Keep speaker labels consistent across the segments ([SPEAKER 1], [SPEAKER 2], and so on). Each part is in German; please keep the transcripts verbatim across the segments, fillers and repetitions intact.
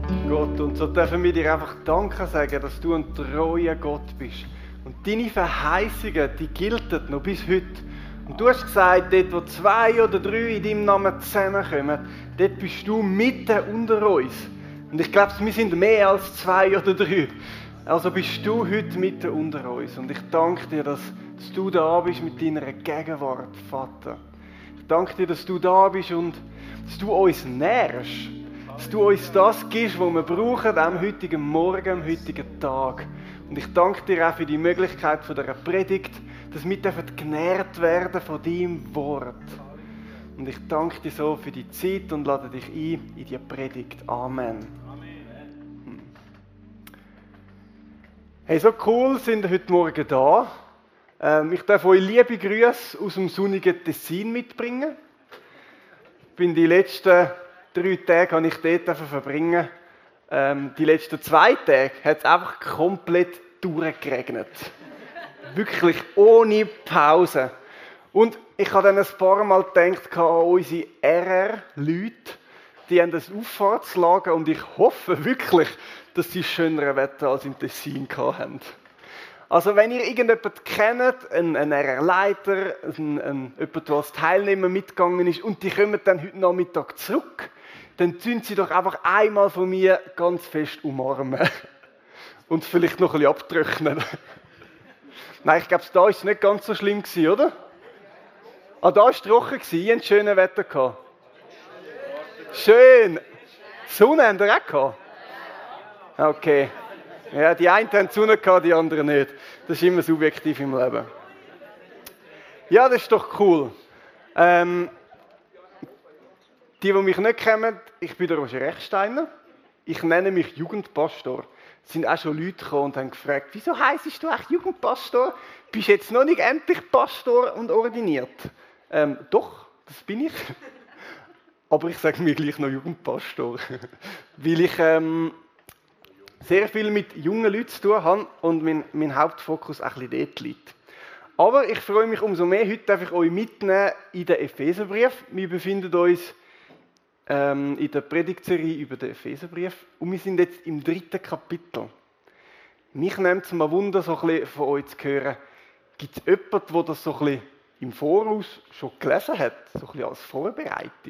[SPEAKER 1] Gott, und so dürfen wir dir einfach Danke sagen, dass du ein treuer Gott bist. Und deine Verheißungen, die gelten noch bis heute. Und du hast gesagt, dort wo zwei oder drei in deinem Namen zusammenkommen, dort bist du mitten unter uns. Und ich glaube, wir sind mehr als zwei oder drei. Also bist du heute mitten unter uns. Und ich danke dir, dass, dass du da bist mit deiner Gegenwart, Vater. Ich danke dir, dass du da bist und dass du uns nährst. Dass du uns das gibst, was wir brauchen am heutigen Morgen, am heutigen Tag. Und ich danke dir auch für die Möglichkeit von dieser Predigt, dass wir genährt werden von deinem Wort. Und ich danke dir so für die Zeit und lade dich ein in die Predigt. Amen. Amen. Hey, so cool sind wir heute Morgen da. Ähm, ich darf euch liebe Grüße aus dem sonnigen Tessin mitbringen. Ich bin die letzten drei Tage habe ich dort verbringen. Ähm, die letzten zwei Tage hat es einfach komplett durchgeregnet. Wirklich ohne Pause. Und ich habe dann ein paar Mal gedacht an unsere R R-Leute, die haben das Auffahrtslager und ich hoffe wirklich, dass sie schönere Wetter als im Tessin haben. Also wenn ihr irgendjemanden kennt, einen, einen R R-Leiter, einen, einen, jemanden, der als Teilnehmer mitgegangen ist und die kommen dann heute Nachmittag zurück, dann zünden sie doch einfach einmal von mir ganz fest umarmen. Und vielleicht noch ein bisschen abtrocknen. Nein, ich glaube, da war es nicht ganz so schlimm, oder? Ah, da war es trocken, ihr habt schönes Wetter gehabt. Schön. Sonne habt ihr auch gehabt? Okay. Ja, die einen haben die Sonne gehabt, die anderen nicht. Das ist immer subjektiv im Leben. Ja, das ist doch cool. Ähm, Die, die mich nicht kennen, ich bin der Roger Rechsteiner. Ich nenne mich Jugendpastor. Es sind auch schon Leute gekommen und haben gefragt, wieso heisst du eigentlich Jugendpastor? Bist du jetzt noch nicht endlich Pastor und ordiniert? Ähm, doch, das bin ich. Aber ich sage mir gleich noch Jugendpastor. Weil ich ähm, sehr viel mit jungen Leuten zu tun habe und mein, mein Hauptfokus auch ein bisschen dort liegt. Aber ich freue mich umso mehr, heute darf ich euch mitnehmen in den Epheserbrief. Wir befinden uns ähm, in der Predigtserie über den Epheserbrief und wir sind jetzt im dritten Kapitel. Mich nimmt es mal Wunder, so ein bisschen von euch zu hören. Gibt es jemanden, der das so ein bisschen im Voraus schon gelesen hat? So ein bisschen als Vorbereitung?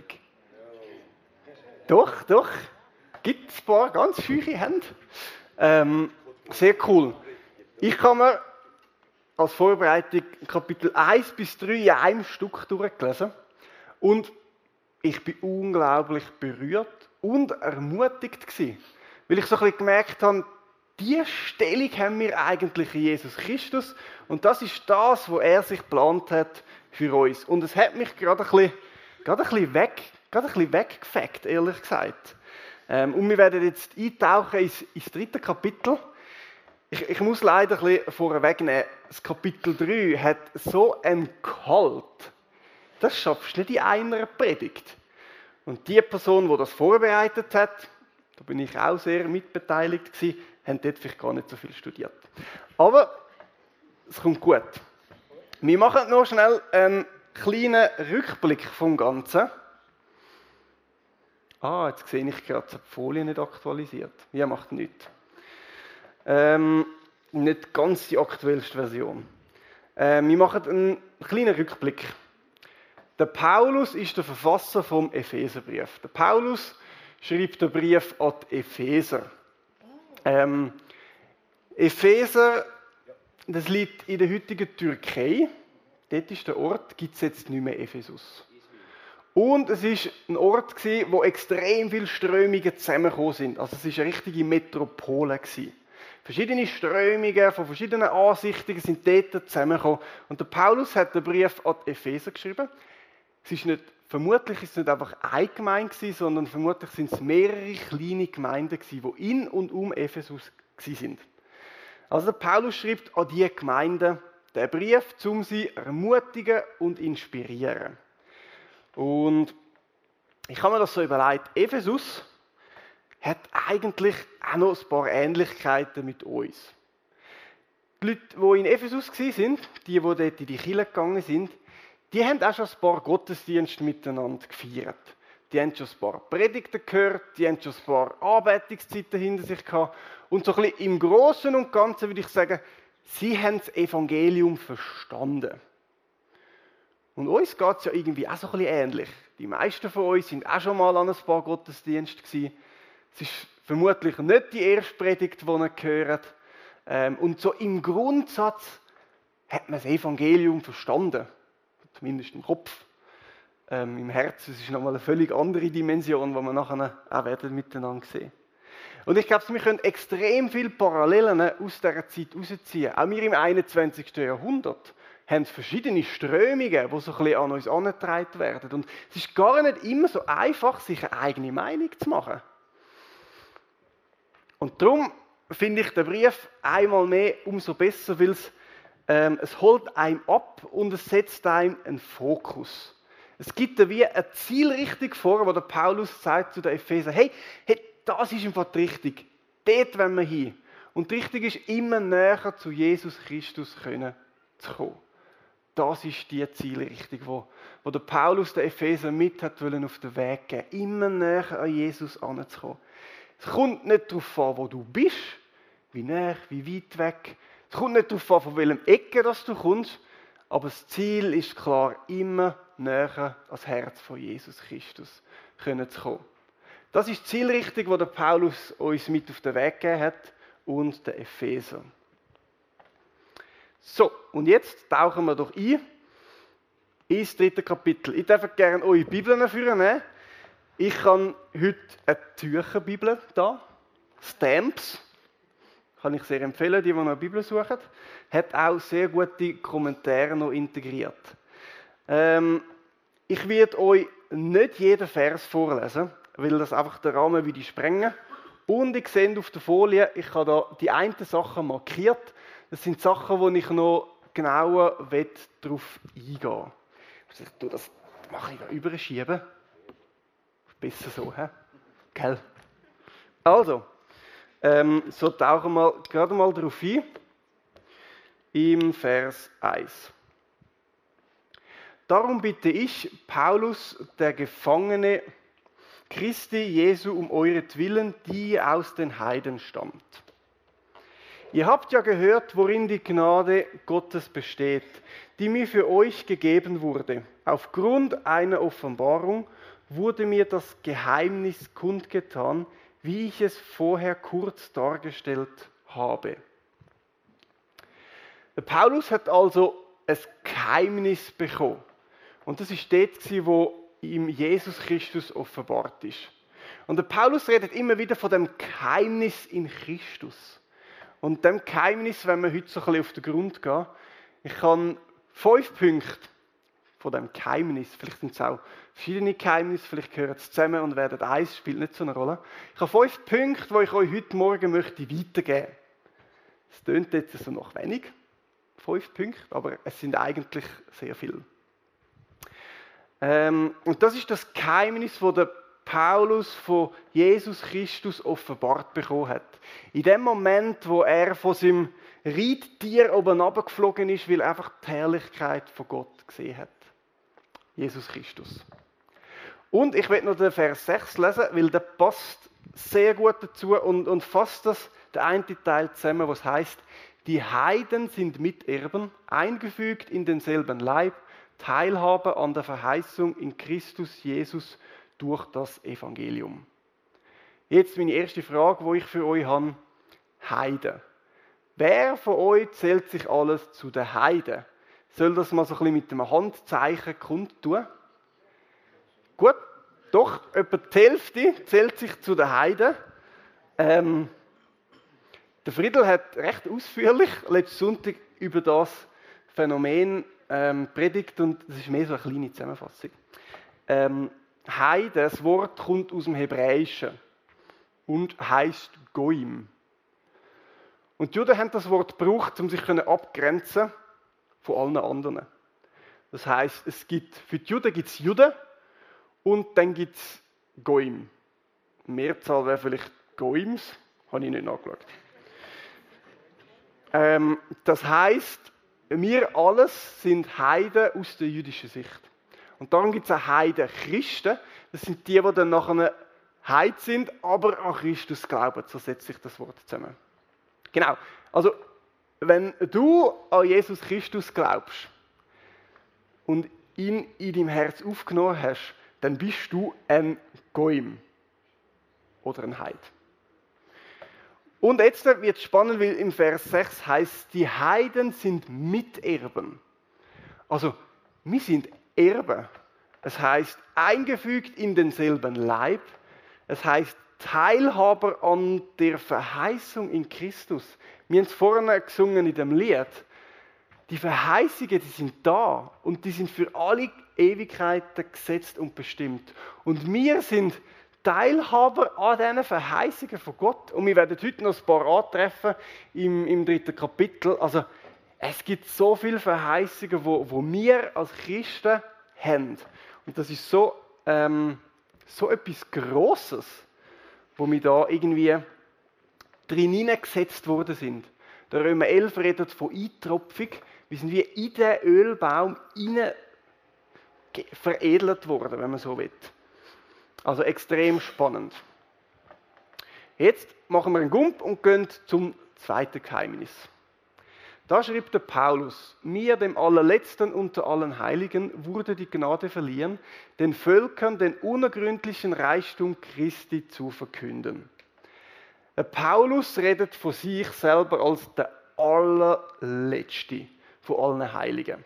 [SPEAKER 1] Doch, doch. Gibt es ein paar ganz scheuche Hände. Ähm, sehr cool. Ich kann mir als Vorbereitung Kapitel eins bis drei in einem Stück durchgelesen. Und ich bin unglaublich berührt und ermutigt gewesen. Weil ich so ein bisschen gemerkt habe, diese Stellung haben wir eigentlich in Jesus Christus. Und das ist das, was er sich geplant hat für uns. Und es hat mich gerade ein bisschen, gerade ein bisschen, weg, gerade ein bisschen weggefegt, ehrlich gesagt. Ähm, und wir werden jetzt eintauchen ins, ins dritte Kapitel. Ich, ich muss leider ein bisschen vorwegnehmen, das Kapitel drei hat so einen Gehalt. Das schaffst du nicht in einer Predigt. Und die Person, die das vorbereitet hat, da bin ich auch sehr mitbeteiligt gewesen, haben dort vielleicht gar nicht so viel studiert. Aber es kommt gut. Wir machen noch schnell einen kleinen Rückblick vom Ganzen. Ah, jetzt sehe ich gerade, die Folie nicht aktualisiert. Ja, macht nichts. Ähm, nicht ganz die aktuellste Version. Äh, wir machen einen kleinen Rückblick. Der Paulus ist der Verfasser vom Epheserbrief. Der Paulus schreibt den Brief an die Epheser. Ähm, Epheser, das liegt in der heutigen Türkei. Dort ist der Ort, gibt es jetzt nicht mehr Ephesus. Und es war ein Ort, wo extrem viele Strömungen zusammengekommen sind. Also es war eine richtige Metropole. Verschiedene Strömungen von verschiedenen Ansichten sind dort zusammengekommen. Und der Paulus hat den Brief an die Epheser geschrieben. Es ist nicht, vermutlich ist es nicht einfach eine Gemeinde, sondern vermutlich sind es mehrere kleine Gemeinden, die in und um Ephesus waren. Also der Paulus schreibt an diese Gemeinden den Brief, um sie ermutigen und inspirieren. Und ich habe mir das so überlegt, Ephesus hat eigentlich auch noch ein paar Ähnlichkeiten mit uns. Die Leute, die in Ephesus waren, die, die dort in die Kirche gegangen sind, die haben auch schon ein paar Gottesdienste miteinander gefeiert. die haben schon ein paar Predigten gehört, die haben schon ein paar Anbetungszeiten hinter sich gehabt. Und so ein bisschen im Großen und Ganzen würde ich sagen, sie haben das Evangelium verstanden. Und uns geht es ja irgendwie auch so ein bisschen ähnlich. Die meisten von uns sind auch schon mal an ein paar Gottesdiensten gewesen. Es ist vermutlich nicht die erste Predigt, die ihr gehört. Ähm, und so im Grundsatz hat man das Evangelium verstanden. Zumindest im Kopf. Ähm, Im Herzen ist es nochmal eine völlig andere Dimension, die wir nachher auch werden miteinander sehen. Und ich glaube, wir können extrem viele Parallelen aus dieser Zeit herausziehen. Auch wir im einundzwanzigsten Jahrhundert haben verschiedene Strömungen, die so ein bisschen an uns herangetragen werden. Und es ist gar nicht immer so einfach, sich eine eigene Meinung zu machen. Und darum finde ich den Brief einmal mehr umso besser, weil es, ähm, es holt einem ab und es setzt einem einen Fokus. Es gibt da wie eine Zielrichtung vor, wo der Paulus sagt zu den Epheser, hey, hey, das ist im Fall die Richtung, dort wollen wir hin. Und die Richtung ist, immer näher zu Jesus Christus können zu kommen. Das ist die Zielrichtung, wo, wo der Paulus den Epheser mit hat wollen auf den Weg geben, immer näher an Jesus anzukommen. Es kommt nicht darauf an, wo du bist, wie näher, wie weit weg. Es kommt nicht darauf an, von welchem Ecke dass du kommst, aber das Ziel ist klar, immer näher ans Herz von Jesus Christus können zu kommen. Das ist die Zielrichtung, die der Paulus uns mit auf den Weg gegeben hat und der Epheser. So, und jetzt tauchen wir doch ein ins dritte Kapitel. Ich darf gerne eure Bibeln führen. Ich habe heute eine Tücherbibel da, Stamps. Kann ich sehr empfehlen, die, die noch eine Bibel suchen. Hat auch sehr gute Kommentare noch integriert. Ähm, ich werde euch nicht jeden Vers vorlesen, weil das einfach den Rahmen würde sprengen. Und ihr seht auf der Folie, ich habe da die einen Sachen markiert. Das sind Sachen, wo ich noch genauer darauf eingehen will. Ich tue das mache ich da überschieben. Besser so, hä? Gell? Also, ähm, so tauchen wir gerade mal darauf ein. Im Vers eins. Darum bitte ich, Paulus, der Gefangene Christi Jesu, um euretwillen, die aus den Heiden stammt. Ihr habt ja gehört, worin die Gnade Gottes besteht, die mir für euch gegeben wurde. Aufgrund einer Offenbarung wurde mir das Geheimnis kundgetan, wie ich es vorher kurz dargestellt habe. Der Paulus hat also ein Geheimnis bekommen. Und das ist dort, wo ihm Jesus Christus offenbart ist. Und der Paulus redet immer wieder von dem Geheimnis in Christus. Und dem Geheimnis, wenn wir heute so ein bisschen auf den Grund gehen, ich kann fünf Punkte von dem Geheimnis, vielleicht sind es auch verschiedene Geheimnisse, vielleicht gehören sie zusammen und werden eins, spielt nicht so eine Rolle. Ich habe fünf Punkte, die ich euch heute Morgen möchte weitergeben. Es tönt jetzt so noch wenig, fünf Punkte, aber es sind eigentlich sehr viele. Ähm, und das ist das Geheimnis, das der Paulus von Jesus Christus offenbart bekommen hat. In dem Moment, wo er von seinem Reittier oben runtergeflogen ist, weil er einfach die Herrlichkeit von Gott gesehen hat. Jesus Christus. Und ich werde noch den Vers sechs lesen, weil der passt sehr gut dazu und, und fasst das, der eine Teil zusammen, was heißt: Die Heiden sind Miterben, eingefügt in denselben Leib, Teilhabe an der Verheißung in Christus Jesus durch das Evangelium. Jetzt meine erste Frage, die ich für euch habe: Heiden. Wer von euch zählt sich alles zu den Heiden? Soll das mal so ein bisschen mit einem Handzeichen kundtun? Gut, doch, etwa die Hälfte zählt sich zu den Heiden. Ähm, der Friedel hat recht ausführlich letzten Sonntag über das Phänomen ähm, predigt und das ist mehr so eine kleine Zusammenfassung. Ähm, Heiden, das Wort kommt aus dem Hebräischen und heisst Goim. Und die Juden haben das Wort gebraucht, um sich abgrenzen von allen anderen. Das heisst, es gibt, für die Juden gibt es Juden und dann gibt es Goim. Die Mehrzahl wäre vielleicht Goims, habe ich nicht nachgeschaut. Ähm, das heisst, wir alles sind Heiden aus der jüdischen Sicht. Und darum gibt es auch Heiden Christen. Das sind die, die dann nachher Heiden sind, aber an Christus glauben. So setzt sich das Wort zusammen. Genau. Also, wenn du an Jesus Christus glaubst und ihn in deinem Herz aufgenommen hast, dann bist du ein Goim oder ein Heid. Und jetzt wird es spannend, weil im Vers sechs heißt, die Heiden sind Miterben. Also, wir sind Erben. Es heißt eingefügt in denselben Leib. Es heißt Teilhaber an der Verheißung in Christus. Wir haben es vorhin gesungen in dem Lied. Die Verheißungen, die sind da und die sind für alle Ewigkeiten gesetzt und bestimmt. Und wir sind Teilhaber an diesen Verheißungen von Gott. Und wir werden heute noch ein paar antreffen im, im dritten Kapitel. Also es gibt so viele Verheißungen, wo, wo wir als Christen haben. Und das ist so, ähm, so etwas Grosses, wo wir da irgendwie drin hineingesetzt worden sind. Der Römer elf redet von Eintropfung. Wir sind wie in den Ölbaum hinein veredelt worden, wenn man so will. Also extrem spannend. Jetzt machen wir einen Gump und gehen zum zweiten Geheimnis. Da schreibt der Paulus: Mir, dem Allerletzten unter allen Heiligen, wurde die Gnade verliehen, den Völkern den unergründlichen Reichtum Christi zu verkünden. Der Paulus redet von sich selber als der Allerletzte von allen Heiligen.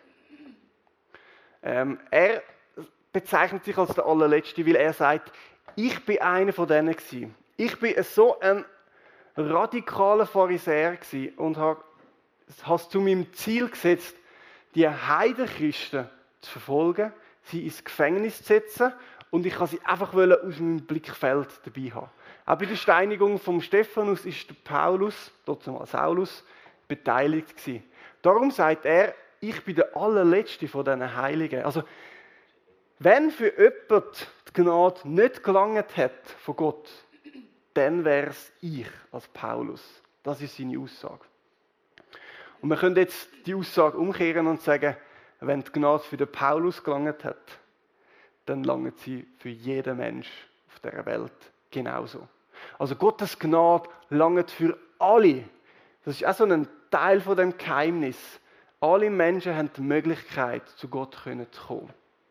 [SPEAKER 1] Ähm, er bezeichnet sich als der Allerletzte, weil er sagt, ich bin einer von denen gewesen. Ich bin so ein radikaler Pharisäer gewesen und habe es zu meinem Ziel gesetzt, die Heidenchristen zu verfolgen, sie ins Gefängnis zu setzen und ich wollte sie einfach aus meinem Blickfeld dabei haben. Auch bei der Steinigung von Stephanus ist der Paulus, dort mal Saulus, beteiligt gewesen. Darum sagt er, ich bin der Allerletzte von diesen Heiligen. Also, wenn für jemand die Gnade nicht gelangt hat von Gott, dann wäre es ich als Paulus. Das ist seine Aussage. Und wir können jetzt die Aussage umkehren und sagen, wenn die Gnade für den Paulus gelangt hat, dann langt sie für jeden Mensch auf dieser Welt genauso. Also Gottes Gnade langt für alle. Das ist auch so ein Teil von dem Geheimnis. Alle Menschen haben die Möglichkeit, zu Gott zu kommen.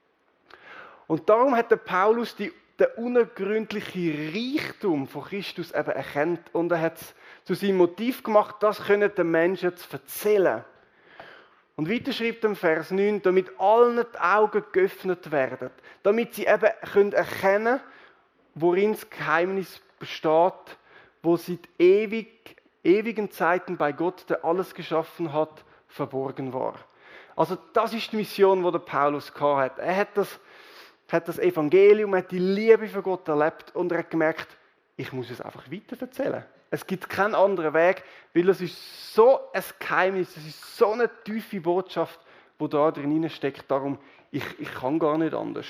[SPEAKER 1] Und darum hat der Paulus die, den unergründlichen Reichtum von Christus eben erkannt und er hat es zu seinem Motiv gemacht, das können den Menschen zu erzählen. Und weiter schreibt im Vers neun, damit allen die Augen geöffnet werden, damit sie eben können erkennen, worin das Geheimnis besteht, wo seit ewig, ewigen Zeiten bei Gott, der alles geschaffen hat, verborgen war. Also das ist die Mission, die der Paulus hat. Er hat das, hat das Evangelium, hat die Liebe für Gott erlebt und er hat gemerkt, ich muss es einfach weiter erzählen. Es gibt keinen anderen Weg, weil es ist so ein Geheimnis, es ist so eine tiefe Botschaft, die da drin steckt. Darum, ich, ich kann gar nicht anders.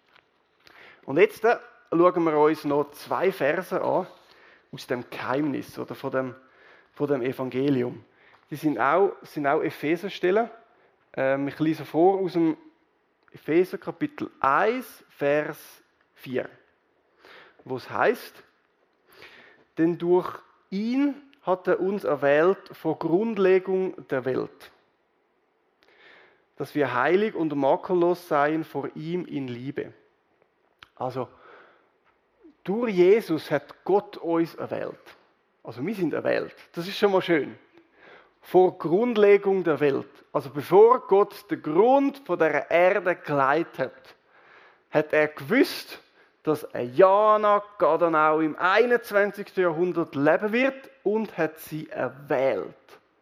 [SPEAKER 1] Und jetzt äh, schauen wir uns noch zwei Verse an aus dem Geheimnis oder von dem, von dem Evangelium. Die sind auch, sind auch Epheserstellen. Ähm, ich lese vor aus dem Epheser Kapitel eins, Vers vier, wo es heißt, denn durch ihn hat er uns erwählt vor Grundlegung der Welt, dass wir heilig und makellos seien vor ihm in Liebe. Also, durch Jesus hat Gott uns erwählt. Also, wir sind erwählt. Das ist schon mal schön. Vor Grundlegung der Welt. Also, bevor Gott den Grund von der Erde geleitet hat, hat er gewusst, dass Jana Gadanau im einundzwanzigsten Jahrhundert leben wird und hat sie erwählt,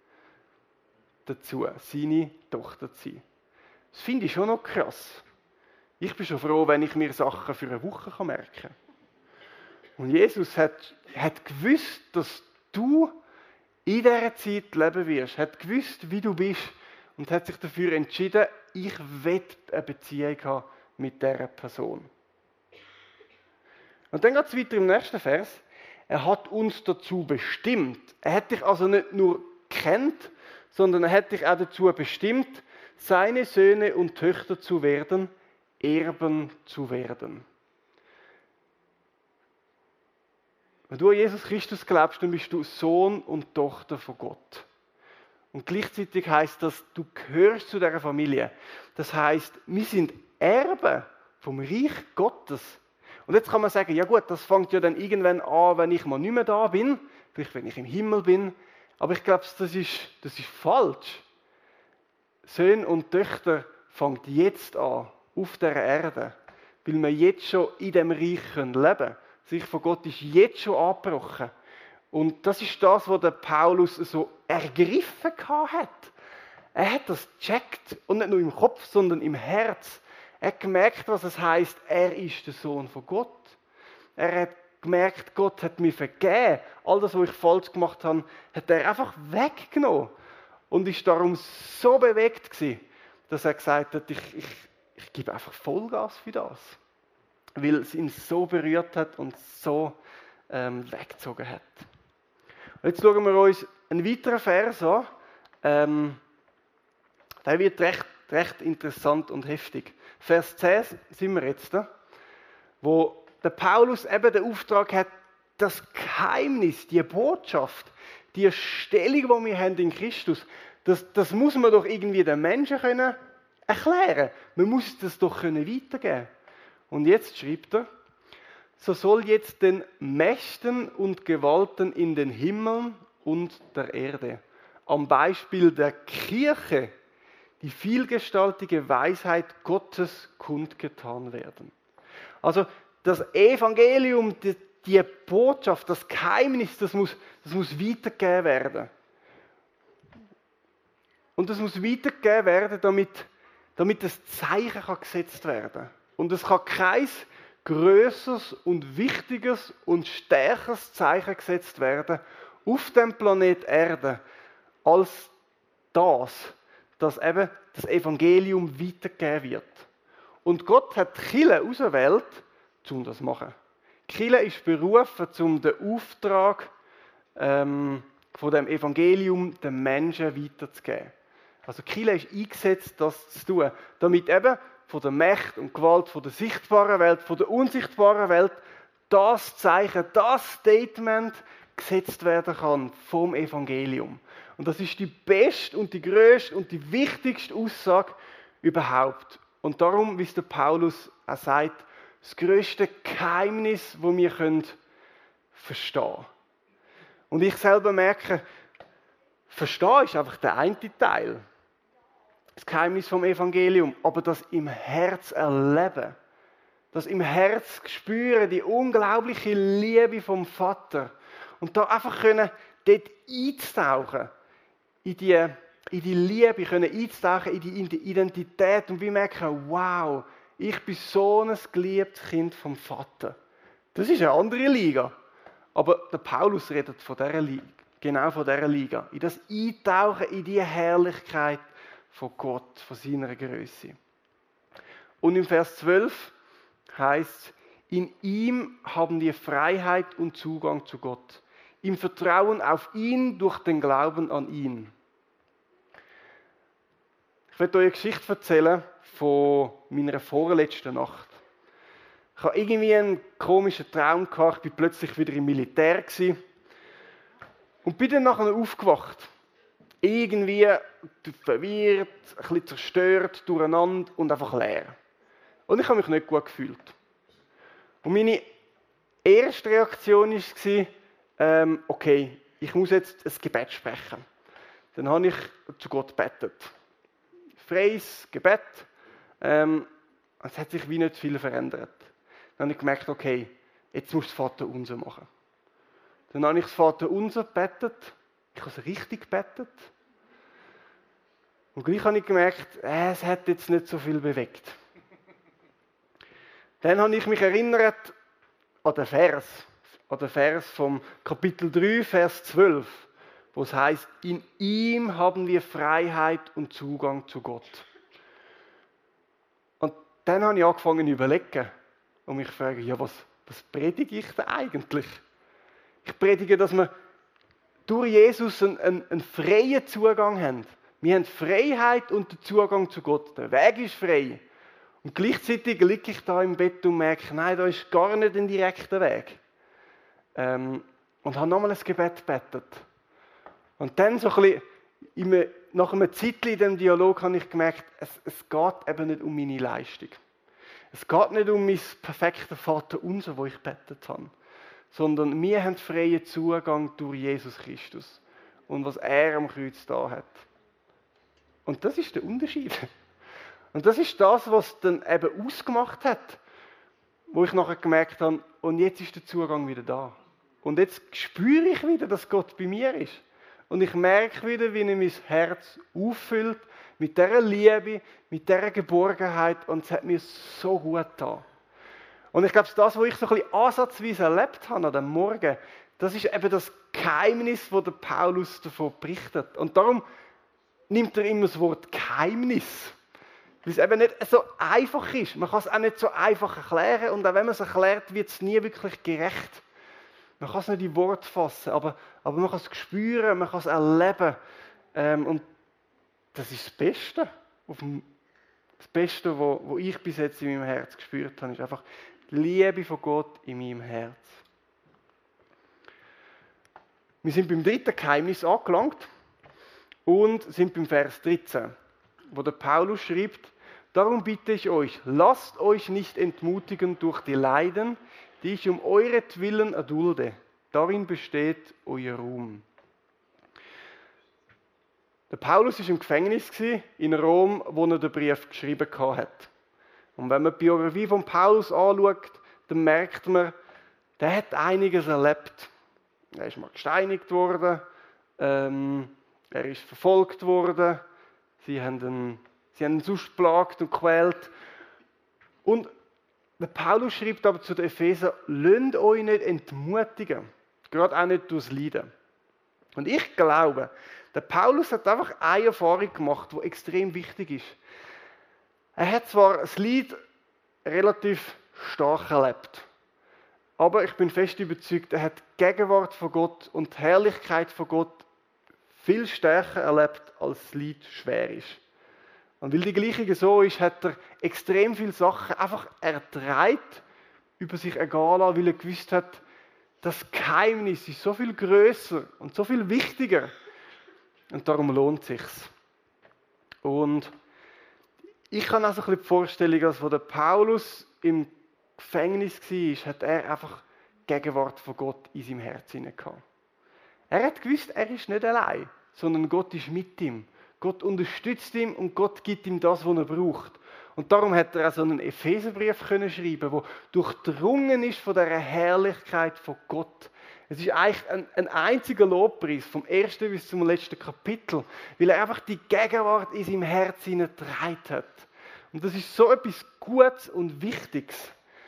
[SPEAKER 1] dazu seine Tochter zu sein. Das finde ich schon noch krass. Ich bin schon froh, wenn ich mir Sachen für eine Woche merken kann. Und Jesus hat, hat gewusst, dass du in dieser Zeit leben wirst, hat gewusst, wie du bist und hat sich dafür entschieden, ich will eine Beziehung haben mit dieser Person. Und dann geht es weiter im nächsten Vers. Er hat uns dazu bestimmt. Er hat dich also nicht nur kennt, sondern er hat dich auch dazu bestimmt, seine Söhne und Töchter zu werden, Erben zu werden. Wenn du an Jesus Christus glaubst, dann bist du Sohn und Tochter von Gott. Und gleichzeitig heisst das, du gehörst zu dieser Familie. Das heisst, wir sind Erben vom Reich Gottes. Und jetzt kann man sagen, ja gut, das fängt ja dann irgendwann an, wenn ich mal nicht mehr da bin, vielleicht wenn ich im Himmel bin. Aber ich glaube, das ist, das ist falsch. Söhne und Töchter fängt jetzt an, auf dieser Erde, weil wir jetzt schon in diesem Reich leben können. Das Reich von Gott ist jetzt schon angebrochen. Und das ist das, was der Paulus so ergriffen hat. Er hat das gecheckt, und nicht nur im Kopf, sondern im Herz. Er hat gemerkt, was es heisst, er ist der Sohn von Gott. Er hat gemerkt, Gott hat mir vergeben. All das, was ich falsch gemacht habe, hat er einfach weggenommen. Und ist darum so bewegt gewesen, dass er gesagt hat, ich, ich, ich gebe einfach Vollgas für das. Weil es ihn so berührt hat und so ähm, weggezogen hat. Und jetzt schauen wir uns einen weiteren Vers an. Ähm, der wird recht, recht interessant und heftig. Vers zehn sind wir jetzt, wo der Paulus eben den Auftrag hat, das Geheimnis, die Botschaft, die Stellung, die wir haben in Christus, das, das muss man doch irgendwie den Menschen können erklären. Man muss das doch können weitergeben. Und jetzt schreibt er, so soll jetzt den Mächten und Gewalten in den Himmeln und der Erde am Beispiel der Kirche die vielgestaltige Weisheit Gottes kundgetan werden. Also das Evangelium, die, die Botschaft, das Geheimnis, das muss, das muss weitergegeben werden. Und das muss weitergegeben werden, damit, damit das Zeichen kann gesetzt werden kann. Und es kann kein grösseres und wichtiges und stärkeres Zeichen gesetzt werden auf dem Planet Erde als das, dass eben das Evangelium weitergegeben wird. Und Gott hat die Kirche auserwählt, um das zu machen. Die Kirche ist berufen, um den Auftrag ähm, von dem Evangelium den Menschen weiterzugeben. Also die Kirche ist eingesetzt, das zu tun, damit eben von der Macht und Gewalt, von der sichtbaren Welt, von der unsichtbaren Welt, das Zeichen, das Statement gesetzt werden kann vom Evangelium. Und das ist die beste und die grösste und die wichtigste Aussage überhaupt. Und darum, wie es der Paulus auch sagt, das grösste Geheimnis, das wir können verstehen können. Und ich selber merke, verstehen ist einfach der eine Teil. Das Geheimnis vom Evangelium, aber das im Herz erleben, das im Herz spüren, die unglaubliche Liebe vom Vater und da einfach können dort einzutauchen, in die, in die Liebe, können einzutauchen, in die Identität und wir merken, wow, ich bin so ein geliebtes Kind vom Vater. Das ist eine andere Liga, aber der Paulus redet von dieser Liga, genau von dieser Liga, in das Eintauchen, in die Herrlichkeit von Gott, von seiner Größe. Und im Vers zwölf heißt, in ihm haben wir Freiheit und Zugang zu Gott. Im Vertrauen auf ihn durch den Glauben an ihn. Ich werde euch eine Geschichte erzählen von meiner vorletzten Nacht. Ich hatte irgendwie einen komischen Traum gehabt, ich war plötzlich wieder im Militär und bin dann nachher aufgewacht. Irgendwie verwirrt, ein bisschen zerstört, durcheinander und einfach leer. Und ich habe mich nicht gut gefühlt. Und meine erste Reaktion war, ähm, okay, ich muss jetzt ein Gebet sprechen. Dann habe ich zu Gott gebetet. Freies Gebet. Ähm, es hat sich wie nicht viel verändert. Dann habe ich gemerkt, okay, jetzt muss das Vaterunser machen. Dann habe ich das Vaterunser gebetet. Ich habe es richtig gebetet. Und gleich habe ich gemerkt, äh, es hat jetzt nicht so viel bewegt. Dann habe ich mich erinnert an den Vers, an den Vers vom Kapitel drei, Vers zwölf, wo es heißt, in ihm haben wir Freiheit und Zugang zu Gott. Und dann habe ich angefangen zu überlegen und mich fragen, ja, was, was predige ich denn eigentlich? Ich predige, dass wir durch Jesus einen, einen, einen freien Zugang haben. Wir haben Freiheit und den Zugang zu Gott. Der Weg ist frei. Und gleichzeitig liege ich da im Bett und merke, nein, da ist gar nicht ein direkter Weg. Ähm, und habe nochmal ein Gebet gebetet. Und dann so ein bisschen, nach einer Zeit in diesem Dialog habe ich gemerkt, es, es geht eben nicht um meine Leistung. Es geht nicht um mein perfektes Vaterunser, wo ich gebetet habe. Sondern wir haben freien Zugang durch Jesus Christus. Und was er am Kreuz da hat. Und das ist der Unterschied. Und das ist das, was dann eben ausgemacht hat. Wo ich nachher gemerkt habe, und jetzt ist der Zugang wieder da. Und jetzt spüre ich wieder, dass Gott bei mir ist. Und ich merke wieder, wie er mein Herz auffüllt, mit dieser Liebe, mit dieser Geborgenheit. Und es hat mir so gut getan. Und ich glaube, das, was ich so ein bisschen ansatzweise erlebt habe an dem Morgen, das ist eben das Geheimnis, das der Paulus davon berichtet. Und darum nimmt er immer das Wort Geheimnis. Weil es eben nicht so einfach ist. Man kann es auch nicht so einfach erklären. Und auch wenn man es erklärt, wird es nie wirklich gerecht. Man kann es nicht in Wort fassen, aber, aber man kann es spüren, man kann es erleben. Ähm, und das ist das Beste. Auf dem, das Beste, was wo, wo ich bis jetzt in meinem Herz gespürt habe, ist einfach die Liebe von Gott in meinem Herz. Wir sind beim dritten Geheimnis angelangt und sind beim Vers dreizehn, wo der Paulus schreibt: Darum bitte ich euch, lasst euch nicht entmutigen durch die Leiden, die ich um euretwillen erdulde. Darin besteht euer Ruhm. Der Paulus war im Gefängnis in Rom, wo er den Brief geschrieben hat. Und wenn man die Biografie von Paulus anschaut, dann merkt man, der hat einiges erlebt. Er ist mal gesteinigt worden, ähm, er ist verfolgt worden, sie haben ihn, sie haben ihn sonst geplagt und gequält. Und der Paulus schreibt aber zu den Epheser: Lasst euch nicht entmutigen, gerade auch nicht durchs Leiden. Und ich glaube, der Paulus hat einfach eine Erfahrung gemacht, die extrem wichtig ist. Er hat zwar das Leid relativ stark erlebt, aber ich bin fest überzeugt, er hat die Gegenwart von Gott und die Herrlichkeit von Gott viel stärker erlebt, als das Leid schwer ist. Und weil die Gleichung so ist, hat er extrem viele Sachen einfach erträgt, über sich ergehen lassen, weil er gewusst hat, das Geheimnis ist so viel grösser und so viel wichtiger. Und darum lohnt es sich. Und ich habe also ein bisschen die Vorstellung, dass wo der Paulus im Gefängnis war, hat er einfach die Gegenwart von Gott in seinem Herzen gehabt. Er hat gewusst, er ist nicht allein, sondern Gott ist mit ihm. Gott unterstützt ihn und Gott gibt ihm das, was er braucht. Und darum hat er auch so einen Epheserbrief können schreiben, der durchdrungen ist von dieser Herrlichkeit von Gott. Es ist eigentlich ein, ein einziger Lobpreis, vom ersten bis zum letzten Kapitel, weil er einfach die Gegenwart in seinem Herz hineingetragen hat. Und das ist so etwas Gutes und Wichtiges.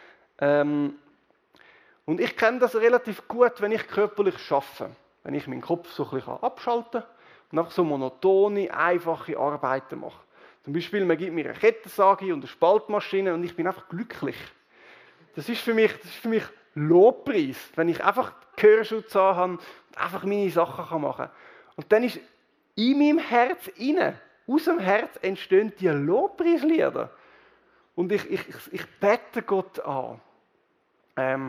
[SPEAKER 1] Ähm, und ich kenne das relativ gut, wenn ich körperlich arbeite. Wenn ich meinen Kopf so ein bisschen abschalten kann und einfach so monotone, einfache Arbeiten mache. Zum Beispiel, man gibt mir eine Kettensäge und eine Spaltmaschine und ich bin einfach glücklich. Das ist für mich, das ist für mich Lobpreis, wenn ich einfach Gehörschutz habe und einfach meine Sachen machen kann. Und dann ist in meinem Herz inne, aus dem Herz entstehen die Lobpreislieder. Und ich, ich, ich bete Gott an. Ähm,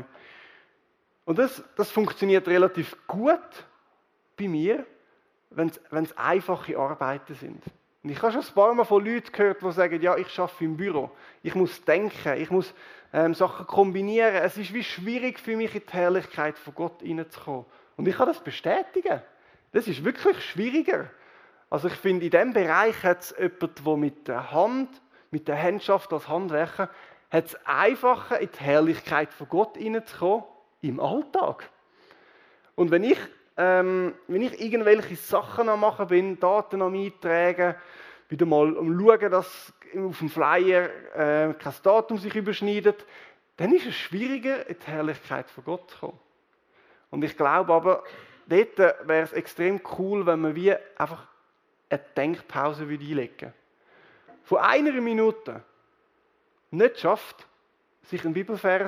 [SPEAKER 1] und das, das funktioniert relativ gut bei mir, wenn es einfache Arbeiten sind. Und ich habe schon ein paar Mal von Leuten gehört, die sagen, ja, ich arbeite im Büro. Ich muss denken, ich muss ähm, Sachen kombinieren. Es ist wie schwierig für mich, in die Herrlichkeit von Gott hineinzukommen. Und ich kann das bestätigen. Das ist wirklich schwieriger. Also ich finde, in diesem Bereich hat es jemanden, der mit der Hand, mit der Händschaft als Handwerker, hat es einfacher, in die Herrlichkeit von Gott hineinzukommen, im Alltag. Und wenn ich Ähm, wenn ich irgendwelche Sachen am machen bin, Daten am Eintragen, wieder mal am Schauen, dass auf dem Flyer äh, kein Datum sich überschneidet, dann ist es schwieriger, in die Herrlichkeit von Gott zu kommen. Und ich glaube aber, dort wäre es extrem cool, wenn man wie einfach eine Denkpause einlegen würde. Von einer Minute nicht schafft, sich einen Bibelvers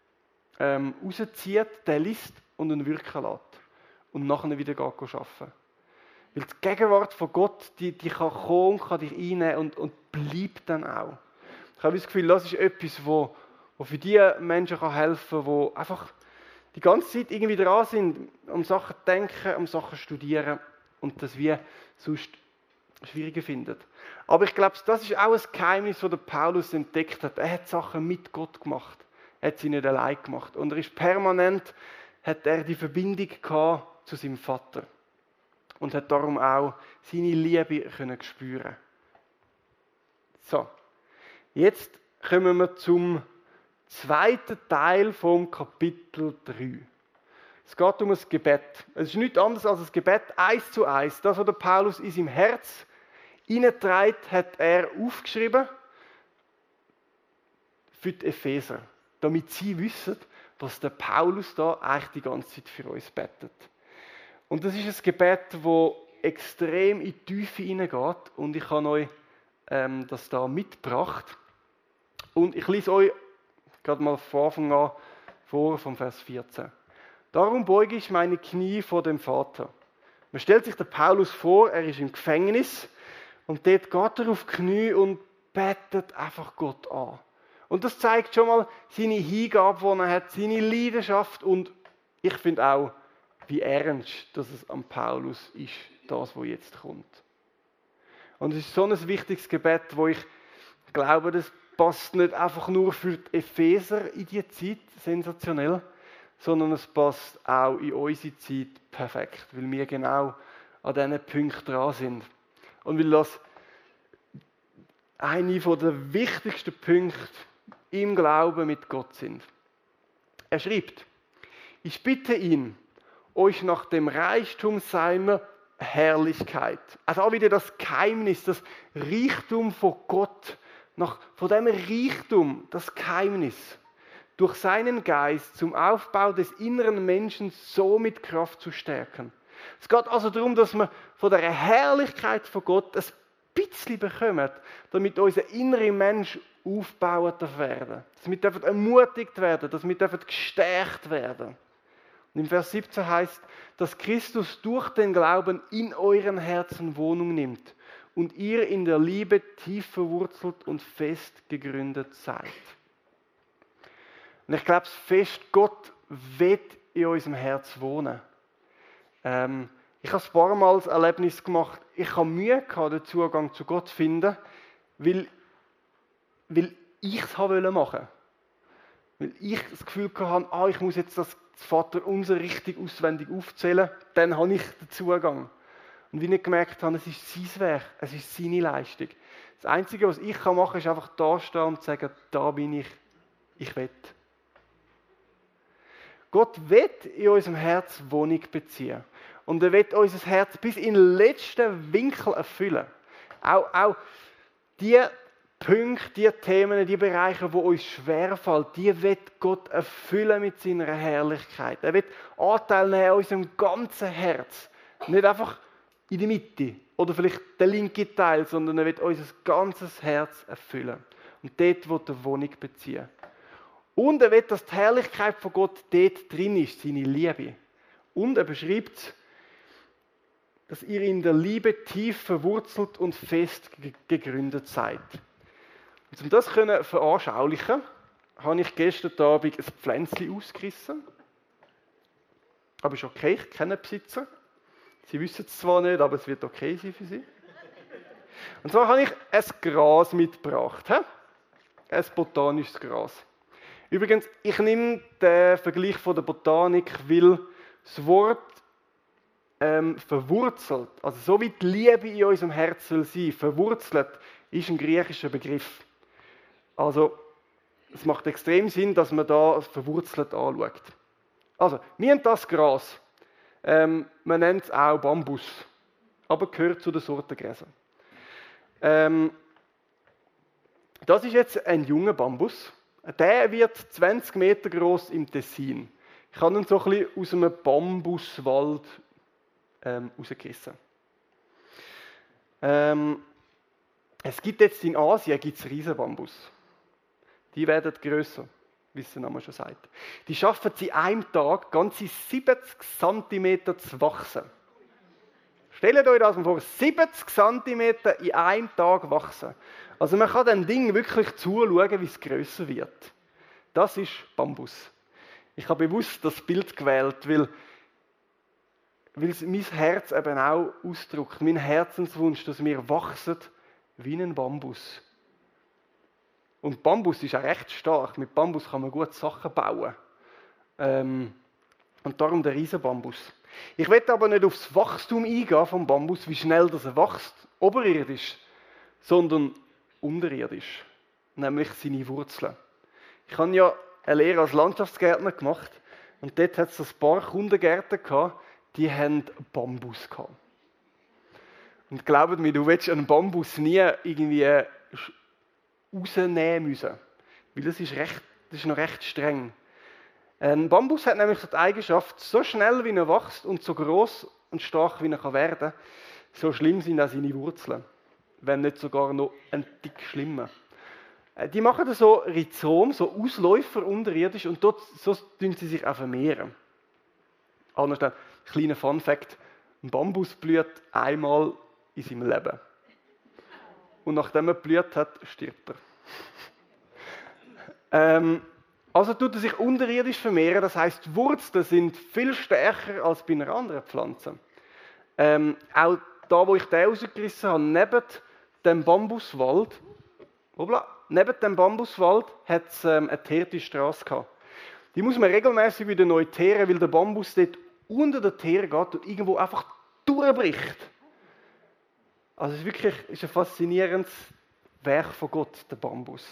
[SPEAKER 1] ähm, rauszieht, den liest und ihn wirken lässt. Und nachher wieder arbeiten. Weil die Gegenwart von Gott, die, die kann kommen, kann dich einnehmen und, und bleibt dann auch. Ich habe das Gefühl, das ist etwas, wo, wo für die Menschen kann helfen kann, die einfach die ganze Zeit irgendwie dran sind, um Sachen zu denken, um Sachen zu studieren und das wie sonst schwieriger finden. Aber ich glaube, das ist auch ein Geheimnis, das der Paulus entdeckt hat. Er hat Sachen mit Gott gemacht. Er hat sie nicht allein gemacht. Und er ist permanent, hat er die Verbindung gehabt zu seinem Vater. Und hat darum auch seine Liebe können spüren. So, jetzt kommen wir zum zweiten Teil vom Kapitel drei. Es geht um das Gebet. Es ist nichts anderes als das Gebet eins zu eins. Das, was der Paulus in seinem Herz hineingetragen hat, er aufgeschrieben für die Epheser, damit sie wissen, dass der Paulus da eigentlich die ganze Zeit für uns betet. Und das ist ein Gebet, das extrem in die Tiefe hineingeht. Und ich habe euch ähm, das da mitgebracht. Und ich lese euch gerade mal von Anfang an vor, vom Vers vierzehn. Darum beuge ich meine Knie vor dem Vater. Man stellt sich den Paulus vor, er ist im Gefängnis. Und dort geht er auf die Knie und betet einfach Gott an. Und das zeigt schon mal seine Hingabe, die er hat, seine Leidenschaft und ich finde auch, wie ernst dass es an Paulus ist, das, was jetzt kommt. Und es ist so ein wichtiges Gebet, wo ich glaube, das passt nicht einfach nur für die Epheser in die Zeit, sensationell, sondern es passt auch in unsere Zeit perfekt, weil wir genau an diesen Punkten dran sind. Und weil das eine der wichtigsten Punkte im Glauben mit Gott sind. Er schreibt, ich bitte ihn, euch nach dem Reichtum seiner Herrlichkeit, also auch wieder das Geheimnis, das Reichtum von Gott, nach, von dem Reichtum, das Geheimnis, durch seinen Geist zum Aufbau des inneren Menschen so mit Kraft zu stärken. Es geht also darum, dass wir von der Herrlichkeit von Gott ein bisschen bekommen, damit unser innerer Mensch aufgebaut werden. Dass wir ermutigt werden, dass wir gestärkt werden. Und im Vers siebzehn heißt, dass Christus durch den Glauben in euren Herzen Wohnung nimmt und ihr in der Liebe tief verwurzelt und fest gegründet seid. Und ich glaube fest, Gott will in unserem Herz wohnen. Ähm, ich habe ein paar Mal das Erlebnis gemacht, ich habe Mühe gehabt, den Zugang zu Gott zu finden, weil, weil ich es machen wollte. Weil ich das Gefühl hatte, ah, ich muss jetzt das Vater unser richtig auswendig aufzählen, dann habe ich den Zugang. Und wie ich gemerkt habe, es ist sein Werk, es ist seine Leistung. Das Einzige, was ich machen kann, ist einfach da stehen und sagen, da bin ich, ich will. Gott will in unserem Herz Wohnung beziehen. Und er will unser Herz bis in den letzten Winkel erfüllen. Auch, auch die Punkte, die Themen, die Bereiche, die uns schwerfallen, die will Gott erfüllen mit seiner Herrlichkeit. Er will Anteil nehmen an unserem ganzen Herz. Nicht einfach in der Mitte oder vielleicht der linke Teil, sondern er will unser ganzes Herz erfüllen. Und dort will er Wohnung beziehen. Und er will, dass die Herrlichkeit von Gott dort drin ist, seine Liebe. Und er beschreibt, dass ihr in der Liebe tief verwurzelt und fest gegründet seid. Und um das zu veranschaulichen, habe ich gestern Abend ein Pflänzchen ausgerissen. Aber ist okay, ich kenne den Besitzer. Sie wissen es zwar nicht, aber es wird okay sein für sie. Und zwar habe ich ein Gras mitgebracht. He? Ein botanisches Gras. Übrigens, ich nehme den Vergleich von der Botanik, weil das Wort ähm, verwurzelt, also so wie die Liebe in unserem Herz soll sein, verwurzelt, ist ein griechischer Begriff. Also, es macht extrem Sinn, dass man da verwurzelt anschaut. Also, wir haben das Gras. Ähm, man nennt es auch Bambus, aber gehört zu den Sorten Gräser. Ähm, das ist jetzt ein junger Bambus. Der wird zwanzig Meter groß im Tessin. Ich habe ihn so ein bisschen aus einem Bambuswald ähm, rausgerissen. Ähm, es gibt jetzt in Asien gibt's Riesenbambus. Die werden grösser, wie es der Name schon sagt. Die schaffen es in einem Tag, ganze siebzig Zentimeter zu wachsen. Stellt euch das mal vor, siebzig Zentimeter in einem Tag wachsen. Also man kann dem Ding wirklich zuschauen, wie es grösser wird. Das ist Bambus. Ich habe bewusst das Bild gewählt, weil, weil es mein Herz eben auch ausdrückt. Mein Herzenswunsch, dass wir wachsen wie ein Bambus. Und Bambus ist auch recht stark. Mit Bambus kann man gut Sachen bauen. Ähm, und darum der Riesenbambus. Ich will aber nicht aufs Wachstum eingehen vom Bambus, wie schnell das er wächst, oberirdisch, sondern unterirdisch, nämlich seine Wurzeln. Ich habe ja eine Lehre als Landschaftsgärtner gemacht und dort hat es ein paar Kundengärten gehabt, die haben Bambus gehabt. Und glaubt mir, du willst einen Bambus nie irgendwie rausnehmen müssen, weil das ist, recht, das ist noch recht streng. Ein Bambus hat nämlich so die Eigenschaft, so schnell wie er wächst und so groß und stark wie er kann werden, so schlimm sind auch seine Wurzeln, wenn nicht sogar noch ein Tick schlimmer. Die machen so Rhizom, so Ausläufer unterirdisch und dort so tun sie sich auch vermehren. Anders ein kleiner Fun-Fact: Ein Bambus blüht einmal in seinem Leben. Und nachdem er blüht hat, stirbt er. ähm, also tut er sich unterirdisch vermehren, das heisst, die Wurzeln sind viel stärker als bei einer anderen Pflanze. Ähm, auch da, wo ich den rausgerissen habe, neben dem Bambuswald, hoppla, neben dem Bambuswald hat es ähm, eine teerte Straße gehabt. Die muss man regelmäßig wieder neu teeren, weil der Bambus dort unter der Teere geht und irgendwo einfach durchbricht. Also es ist wirklich ist ein faszinierendes Werk von Gott, der Bambus.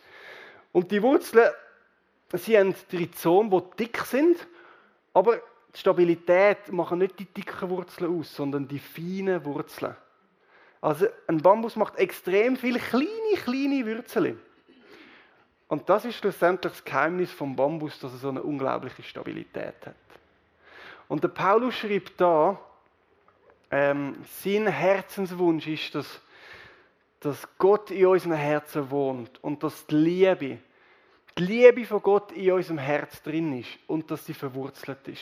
[SPEAKER 1] Und die Wurzeln, sie haben Rhizome, die dick sind, aber die Stabilität machen nicht die dicken Wurzeln aus, sondern die feinen Wurzeln. Also ein Bambus macht extrem viele kleine, kleine Wurzeln. Und das ist schlussendlich das Geheimnis vom Bambus, dass er so eine unglaubliche Stabilität hat. Und der Paulus schreibt da, ähm, sein Herzenswunsch ist, dass, dass Gott in unseren Herzen wohnt und dass die Liebe, die Liebe von Gott in unserem Herz drin ist und dass sie verwurzelt ist.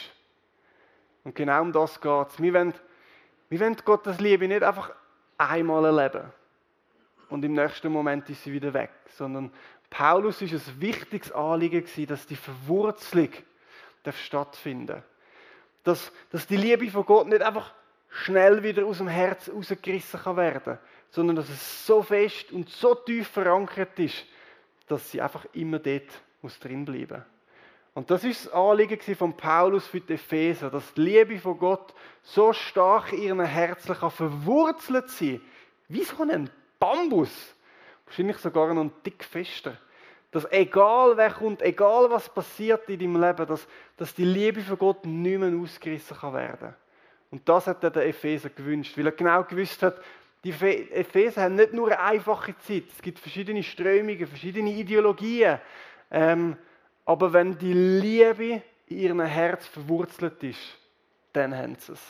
[SPEAKER 1] Und genau um das geht es. Wir wollen, wir wollen Gottes Liebe nicht einfach einmal erleben und im nächsten Moment ist sie wieder weg, sondern Paulus ist ein wichtiges Anliegen gewesen, dass die Verwurzelung stattfinden darf. Dass, dass die Liebe von Gott nicht einfach schnell wieder aus dem Herz rausgerissen kann werden, sondern dass es so fest und so tief verankert ist, dass sie einfach immer dort muss drin bleiben. Und das ist das Anliegen von Paulus für die Epheser, dass die Liebe von Gott so stark in ihren Herzen kann verwurzelt sein, wie so ein Bambus, wahrscheinlich sogar noch ein dick fester. Dass egal wer kommt, egal was passiert in deinem Leben, dass, dass die Liebe von Gott nicht mehr ausgerissen kann werden. Und das hat der Epheser gewünscht, weil er genau gewusst hat, die Epheser haben nicht nur eine einfache Zeit, es gibt verschiedene Strömungen, verschiedene Ideologien, ähm, aber wenn die Liebe in ihrem Herz verwurzelt ist, dann haben sie es.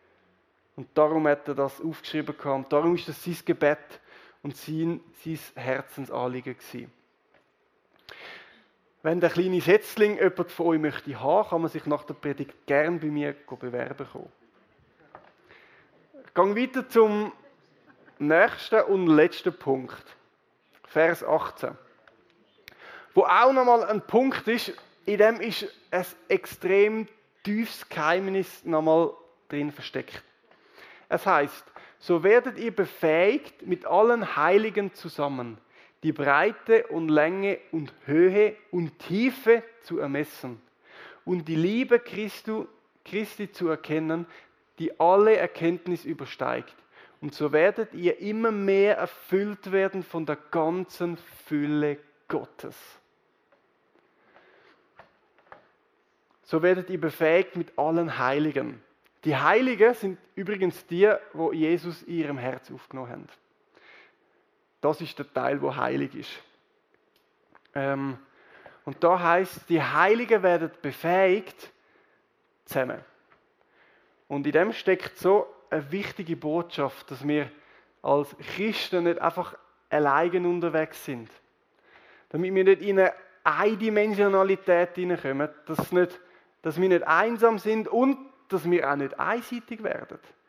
[SPEAKER 1] Und darum hat er das aufgeschrieben gehabt, darum ist das sein Gebet und sein, sein Herzensanliegen gewesen. Wenn der kleine Setzling jemand von euch möchte haben, kann man sich nach der Predigt gerne bei mir bewerben kommen. Ich gehe weiter zum nächsten und letzten Punkt. Vers achtzehn. Wo auch nochmal ein Punkt ist, in dem ist ein extrem tiefes Geheimnis nochmal drin versteckt. Es heißt, so werdet ihr befähigt mit allen Heiligen zusammen, die Breite und Länge und Höhe und Tiefe zu ermessen und die Liebe Christu, Christi zu erkennen, die alle Erkenntnis übersteigt. Und so werdet ihr immer mehr erfüllt werden von der ganzen Fülle Gottes. So werdet ihr befähigt mit allen Heiligen. Die Heiligen sind übrigens die, die Jesus in ihrem Herz aufgenommen haben. Das ist der Teil, der heilig ist. Ähm, und da heißt, die Heiligen werden befähigt zusammen. Und in dem steckt so eine wichtige Botschaft, dass wir als Christen nicht einfach allein unterwegs sind. Damit wir nicht in eine Eindimensionalität hineinkommen, dass, nicht, dass wir nicht einsam sind und dass wir auch nicht einseitig werden.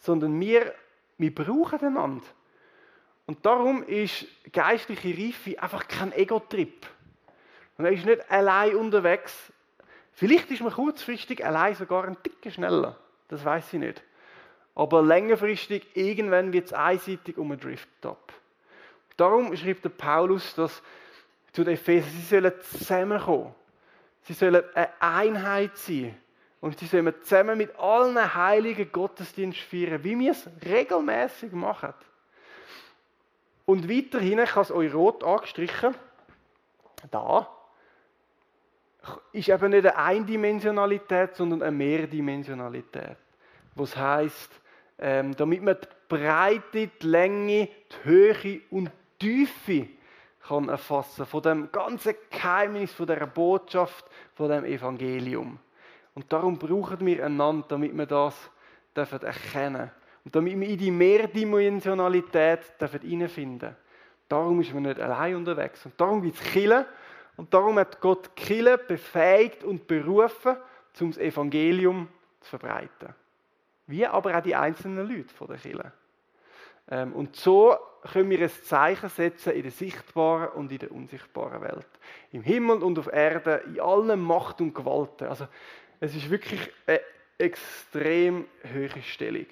[SPEAKER 1] sondern wir, wir brauchen einander. Und darum ist geistliche Reife einfach kein Ego-Trip. Man ist nicht allein unterwegs. Vielleicht ist man kurzfristig allein sogar ein Ticken schneller. Das weiß ich nicht. Aber längerfristig, irgendwann wird es einseitig um einen Drift ab. Darum schreibt der Paulus, dass zu den Epheser, sie sollen zusammenkommen. Sie sollen eine Einheit sein. Und sie sollen zusammen mit allen heiligen Gottesdienst feiern, wie wir es regelmäßig machen. Und weiterhin, ich habe es euch rot angestrichen, da ist eben nicht eine Eindimensionalität, sondern eine Mehrdimensionalität. Was heisst, ähm, damit man die Breite, die Länge, die Höhe und die Tiefe kann erfassen von dem ganzen Geheimnis, von dieser Botschaft, von dem Evangelium. Und darum brauchen wir einander, damit wir das dürfen erkennen. Und damit wir in die Mehrdimensionalität hineinfinden dürfen. Darum ist man nicht allein unterwegs. Und darum gibt es Kirche. Und darum hat Gott die Kirche befähigt und berufen, um das Evangelium zu verbreiten. Wie aber auch die einzelnen Leute von der Kirche. Ähm, und so können wir ein Zeichen setzen in der sichtbaren und in der unsichtbaren Welt. Im Himmel und auf Erde, in allen Macht und Gewalten. Also, es ist wirklich eine extrem hohe Stellung.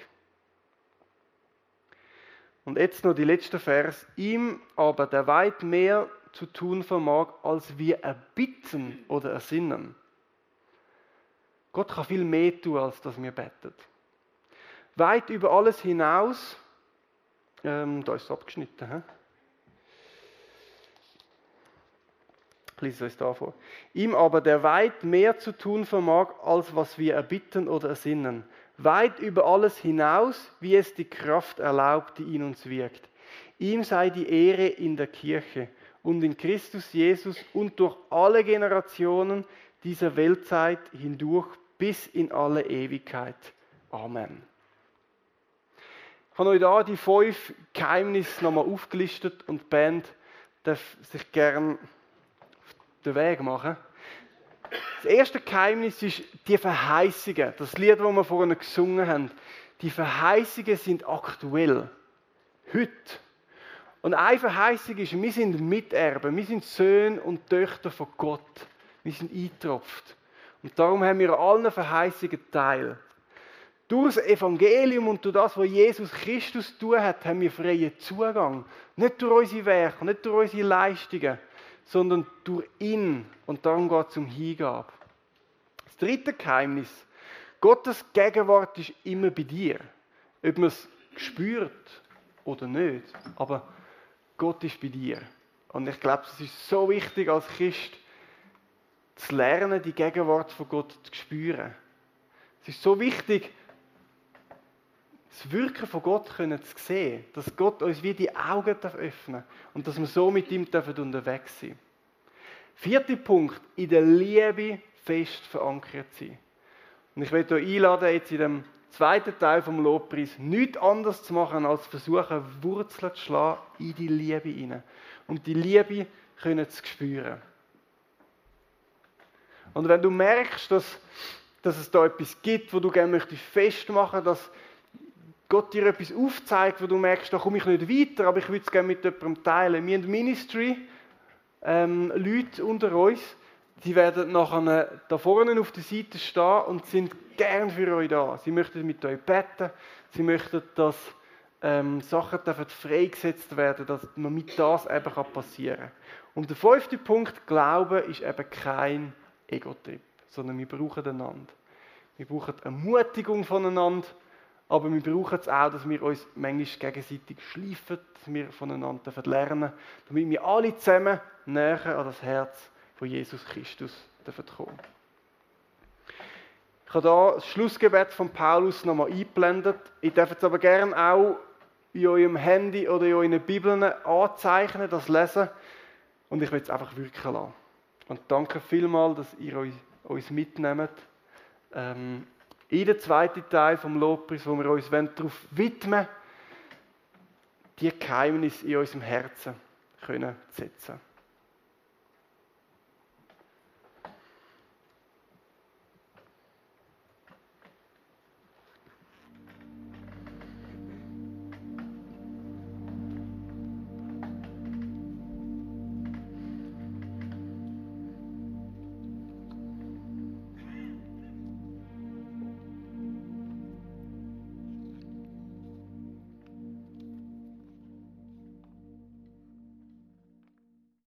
[SPEAKER 1] Und jetzt noch die letzte Vers. Ihm aber, der weit mehr zu tun vermag, als wir erbitten oder ersinnen. Gott kann viel mehr tun, als dass wir beten. Weit über alles hinaus, ähm, da ist es abgeschnitten, he? Ich lese es euch da vor. Ihm aber, der weit mehr zu tun vermag, als was wir erbitten oder ersinnen. Weit über alles hinaus, wie es die Kraft erlaubt, die in uns wirkt. Ihm sei die Ehre in der Kirche und in Christus Jesus und durch alle Generationen dieser Weltzeit hindurch bis in alle Ewigkeit. Amen. Ich habe euch da die fünf Geheimnisse nochmal aufgelistet und die Band darf sich gerne auf den Weg machen. Das erste Geheimnis ist die Verheißungen. Das Lied, das wir vorhin gesungen haben. Die Verheißungen sind aktuell. Heute. Und eine Verheißung ist, wir sind Miterben. Wir sind Söhne und Töchter von Gott. Wir sind eingetropft. Und darum haben wir an allen Verheißungen teil. Durch das Evangelium und durch das, was Jesus Christus tun hat, haben wir freien Zugang. Nicht durch unsere Werke, nicht durch unsere Leistungen, sondern durch ihn. Und darum geht es um Hingabe. Das dritte Geheimnis. Gottes Gegenwart ist immer bei dir. Ob man es spürt oder nicht. Aber Gott ist bei dir. Und ich glaube, es ist so wichtig als Christ, zu lernen, die Gegenwart von Gott zu spüren. Es ist so wichtig, das Wirken von Gott zu sehen. Dass Gott uns wie die Augen öffnen darf und dass wir so mit ihm unterwegs sind. Vierter Punkt, in der Liebe fest verankert sein. Und ich möchte euch einladen, jetzt in dem zweiten Teil vom Lobpreis nichts anderes zu machen, als versuchen, Wurzeln zu schlagen in die Liebe hinein. Und die Liebe können zu spüren. Und wenn du merkst, dass, dass es da etwas gibt, wo du gerne möchtest festmachen, dass Gott dir etwas aufzeigt, wo du merkst, da komme ich nicht weiter, aber ich würde es gerne mit jemandem teilen. Wir haben Ministry, ähm, Leute unter uns, die werden nachher da vorne auf der Seite stehen und sind gern für euch da. Sie möchten mit euch beten, sie möchten, dass ähm, Sachen freigesetzt werden, dass man mit das eben passieren kann. Und der fünfte Punkt, Glauben, ist eben kein Ego-Trip, sondern wir brauchen einander. Wir brauchen Ermutigung voneinander, aber wir brauchen es auch, dass wir uns manchmal gegenseitig schleifen, dass wir voneinander lernen, damit wir alle zusammen näher an das Herz von Jesus Christus kommen. Ich habe hier das Schlussgebet von Paulus nochmal eingeblendet. Ich darf es aber gerne auch in eurem Handy oder in euren Bibeln anzeichnen, das lesen. Und ich will es einfach wirken lassen. Und danke vielmals, dass ihr euch, uns mitnehmt. Ähm, in den zweiten Teil vom Lobpreis, wo wir uns darauf widmen, die Geheimnisse in unserem Herzen können setzen.